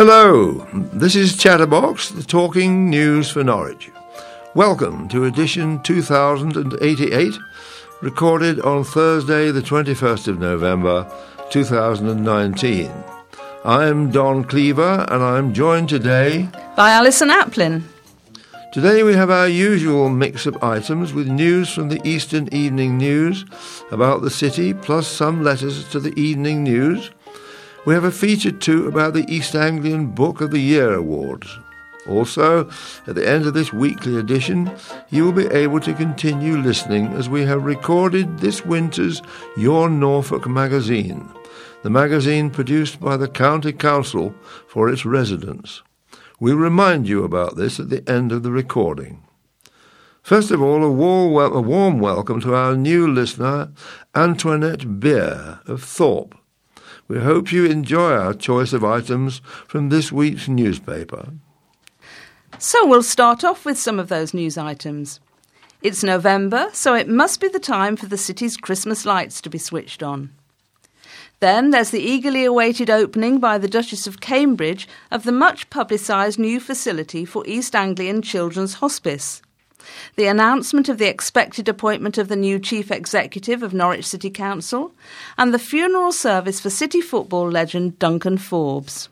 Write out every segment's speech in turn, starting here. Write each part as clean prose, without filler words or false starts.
Hello, this is Chatterbox, the talking news for Norwich. Welcome to edition 2088, recorded on Thursday the 21st of November 2019. I'm Don Cleaver and I'm joined today by Alison Aplin. Today we have our usual mix-up items with news from the Eastern Evening News about the city, plus some letters to the Evening News. We have a feature too about the East Anglian Book of the Year Awards. Also, at the end of this weekly edition, you will be able to continue listening as we have recorded this winter's Your Norfolk magazine, the magazine produced by the County Council for its residents. We'll remind you about this at the end of the recording. First of all, a warm welcome to our new listener, Antoinette Beer of Thorpe. We hope you enjoy our choice of items from this week's newspaper. So we'll start off with some of those news items. It's November, so it must be the time for the city's Christmas lights to be switched on. Then there's the eagerly awaited opening by the Duchess of Cambridge of the much publicised new facility for East Anglian Children's Hospice. The announcement of the expected appointment of the new Chief Executive of Norwich City Council, and the funeral service for City football legend Duncan Forbes.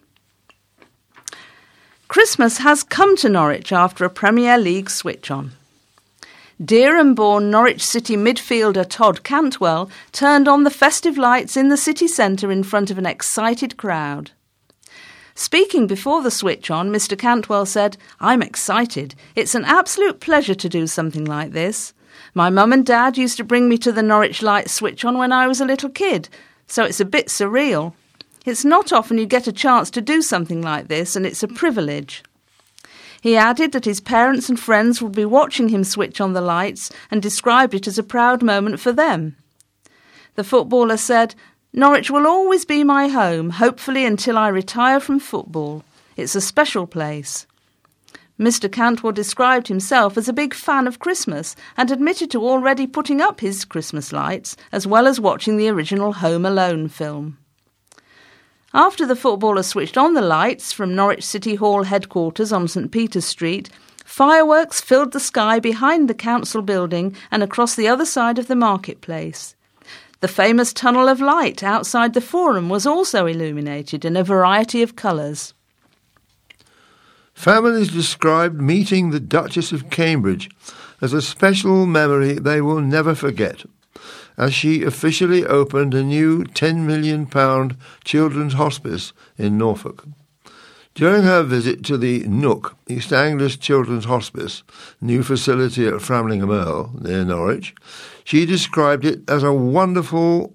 Christmas has come to Norwich after a Premier League switch-on. Dereham-born Norwich City midfielder Todd Cantwell turned on the festive lights in the city centre in front of an excited crowd. Speaking before the switch-on, Mr. Cantwell said, "I'm excited. It's an absolute pleasure to do something like this. My mum and dad used to bring me to the Norwich Lights switch-on when I was a little kid, so it's a bit surreal. It's not often you get a chance to do something like this, and it's a privilege." He added that his parents and friends would be watching him switch on the lights and described it as a proud moment for them. The footballer said, "Norwich will always be my home, hopefully until I retire from football. It's a special place." Mr. Cantwell described himself as a big fan of Christmas and admitted to already putting up his Christmas lights, as well as watching the original Home Alone film. After the footballer switched on the lights from Norwich City Hall headquarters on St. Peter's Street, fireworks filled the sky behind the council building and across the other side of the marketplace. The famous Tunnel of Light outside the Forum was also illuminated in a variety of colours. Families described meeting the Duchess of Cambridge as a special memory they will never forget, as she officially opened a new £10 million children's hospice in Norfolk. During her visit to the Nook, East Anglia's Children's Hospice, new facility at Framlingham Earl, near Norwich, she described it as wonderful.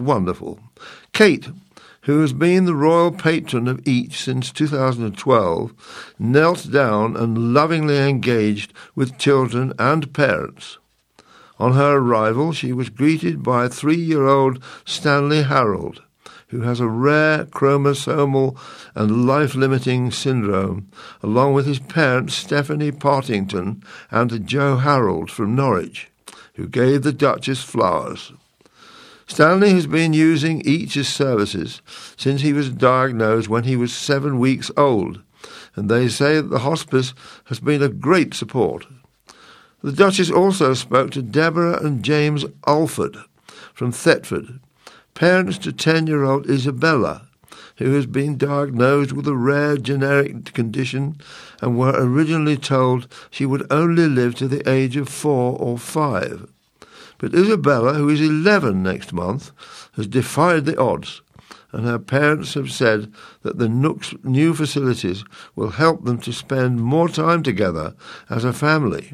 Kate, who has been the royal patron of each since 2012, knelt down and lovingly engaged with children and parents. On her arrival, she was greeted by 3-year-old Stanley Harold, who has a rare chromosomal and life-limiting syndrome, along with his parents Stephanie Partington and Joe Harold from Norwich, who gave the Duchess flowers. Stanley has been using each's services since he was diagnosed when he was 7 weeks old, and they say that the hospice has been a great support. The Duchess also spoke to Deborah and James Alford from Thetford, parents to 10-year-old Isabella, who has been diagnosed with a rare genetic condition and were originally told she would only live to the age of 4 or 5. But Isabella, who is 11 next month, has defied the odds, and her parents have said that the Nook's new facilities will help them to spend more time together as a family.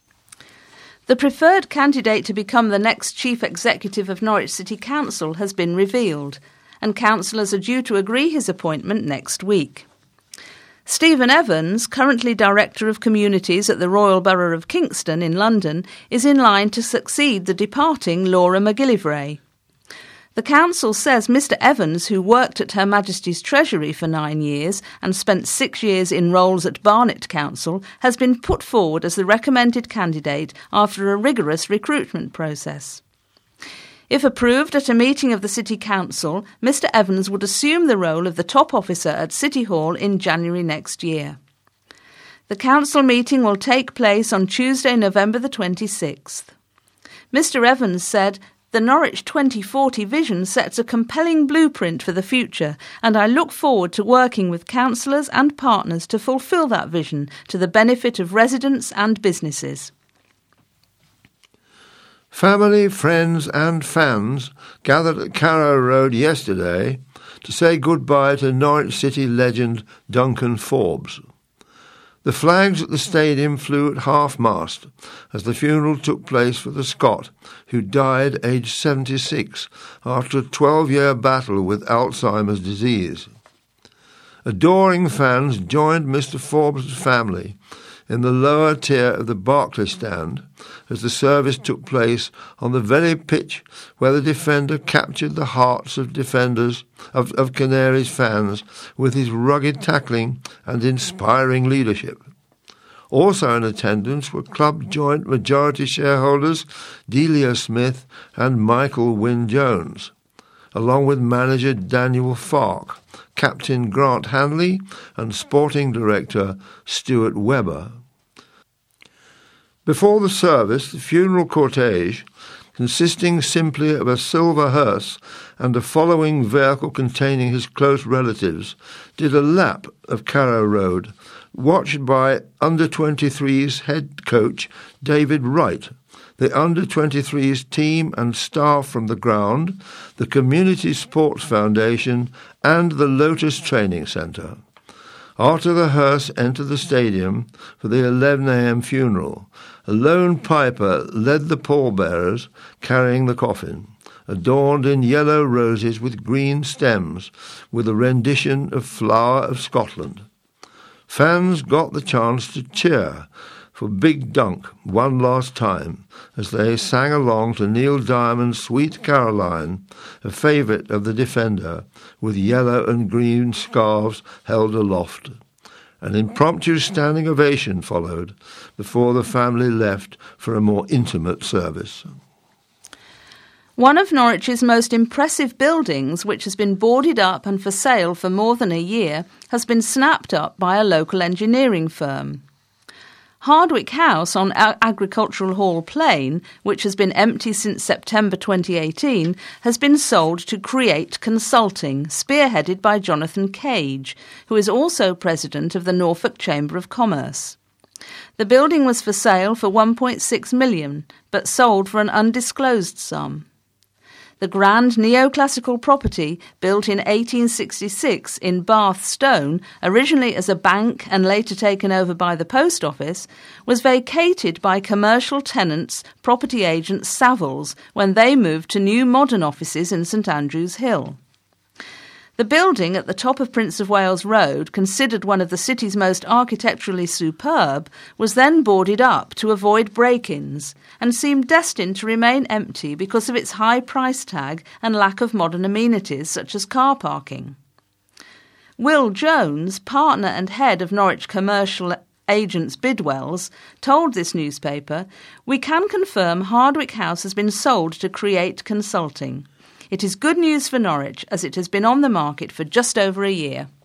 The preferred candidate to become the next Chief Executive of Norwich City Council has been revealed, and councillors are due to agree his appointment next week. Stephen Evans, currently Director of Communities at the Royal Borough of Kingston in London, is in line to succeed the departing Laura McGillivray. The council says Mr Evans, who worked at Her Majesty's Treasury for 9 years and spent 6 years in roles at Barnet Council, has been put forward as the recommended candidate after a rigorous recruitment process. If approved at a meeting of the City Council, Mr Evans would assume the role of the top officer at City Hall in January next year. The council meeting will take place on Tuesday, November the 26th. Mr Evans said, "The Norwich 2040 vision sets a compelling blueprint for the future, and I look forward to working with councillors and partners to fulfil that vision to the benefit of residents and businesses." Family, friends and fans gathered at Carrow Road yesterday to say goodbye to Norwich City legend Duncan Forbes. The flags at the stadium flew at half-mast as the funeral took place for the Scot, who died aged 76 after a 12-year battle with Alzheimer's disease. Adoring fans joined Mr Forbes' family in the lower tier of the Barclay stand as the service took place on the very pitch where the defender captured the hearts of Canaries fans with his rugged tackling and inspiring leadership. Also in attendance were club joint majority shareholders Delia Smith and Michael Wynne-Jones, along with manager Daniel Farke, captain Grant Hanley and sporting director Stuart Webber. Before the service, the funeral cortege, consisting simply of a silver hearse and a following vehicle containing his close relatives, did a lap of Carrow Road, watched by Under-23's head coach David Wright, the Under-23's team and staff from the ground, the Community Sports Foundation and the Lotus Training Centre. After the hearse entered the stadium for the 11 a.m. funeral, a lone piper led the pallbearers carrying the coffin, adorned in yellow roses with green stems, with a rendition of Flower of Scotland. Fans got the chance to cheer for Big Dunk one last time as they sang along to Neil Diamond's Sweet Caroline, a favourite of the defender, with yellow and green scarves held aloft. An impromptu standing ovation followed before the family left for a more intimate service. One of Norwich's most impressive buildings, which has been boarded up and for sale for more than a year, has been snapped up by a local engineering firm. Hardwick House on Agricultural Hall Plain, which has been empty since September 2018, has been sold to Create Consulting, spearheaded by Jonathan Cage, who is also president of the Norfolk Chamber of Commerce. The building was for sale for £1.6 million, but sold for an undisclosed sum. The grand neoclassical property, built in 1866 in Bath Stone, originally as a bank and later taken over by the post office, was vacated by commercial tenants, property agent Savills, when they moved to new modern offices in St Andrews Hill. The building at the top of Prince of Wales Road, considered one of the city's most architecturally superb, was then boarded up to avoid break-ins and seemed destined to remain empty because of its high price tag and lack of modern amenities such as car parking. Will Jones, partner and head of Norwich commercial agents Bidwells, told this newspaper, "We can confirm Hardwick House has been sold to Create Consulting. It is good news for Norwich, as it has been on the market for just over a year."